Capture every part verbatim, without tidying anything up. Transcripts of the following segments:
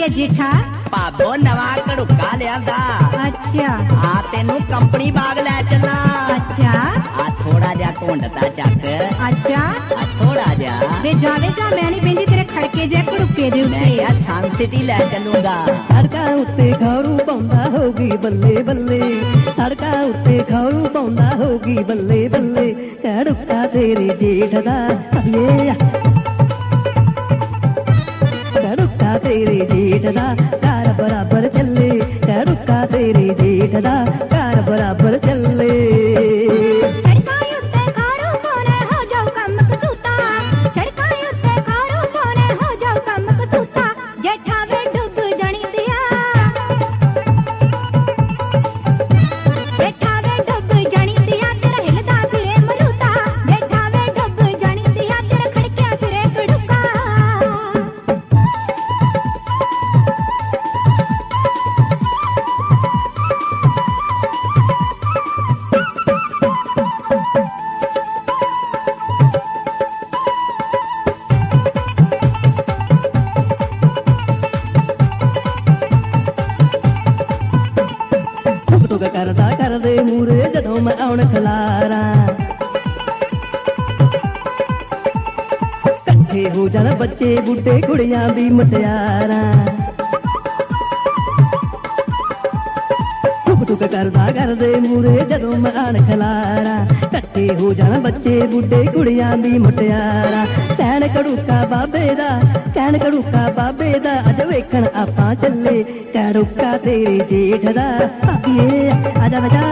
जेठा भाबो नवा घड़ुका लिया। अच्छा आ तेनू कंपनी बाग लै चला। अच्छा आ थोड़ा जा घुंडता चक। अच्छा आ थोड़ा जा वे जावे जा मैं नहीं बेंदी तेरे खड़के जे घड़ुके दे मैं क्या सन सिटी लै चलूंगा। सड़कां उत्ते खौरू पाउंदा होगी बल्ले बल्ले, सड़कां उत्ते खौरू पाउंदा होगी बल्ले बल्ले, घड़ुका तेरे जेठ दा ये घड़ुका तेरे जेठ दा कार बराबर चले, घड़ुका तेरे जेठ दा कार बराबर चले। करदा कर दे मूरे जदों मैं आउण खलारा, कट्ठे हो जाण बच्चे बुड्ढे कुड़ियां भी मुटियारा। टुक टुक करदा कर दे मूरे जदों मैं आउण खलारा, कट्ठे हो जाण बच्चे बुड्ढे कुड़ियां भी मुटियारा। कहण घड़ुका बाबे दा कहण घड़ुका बाबे दा अज वेखण आपां चले, घड़ुका तेरे जेठ दा भाबिए आजा बजा।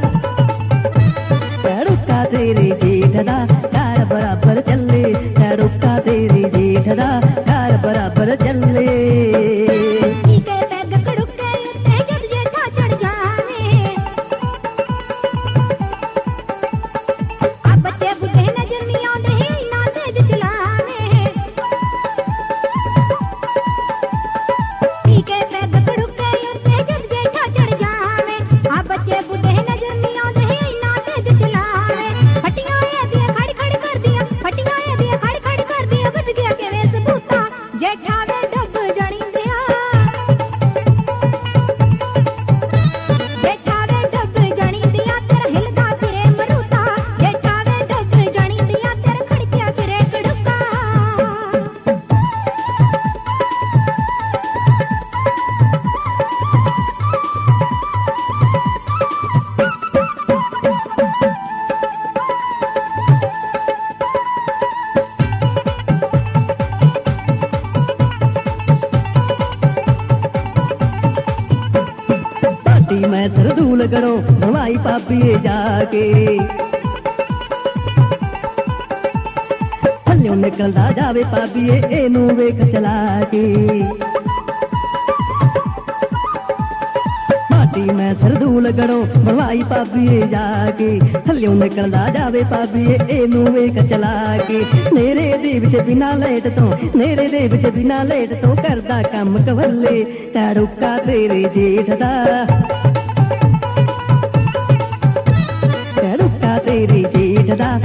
घड़ुका तेरे जेठ दा कार बराबर चले, घड़ुका तेरे जेठ दा कार बराबर चले। मैं सरदूल गड़ों भवाई पापिए जाके, थल्लों निकलदा जावे पापिए एनू वेख चला के। माटी मैं सरदूल गड़ों भवाई पापिए जाके, थल्लों निकलदा जावे पापिए एनू वेख चला के। नेरे दे विच बिना लेट तो नेरे दे विच बिना लेट तो करदा कम कवल्ले, घड़ुका तेरे जेठ दा तेरे जेठ दा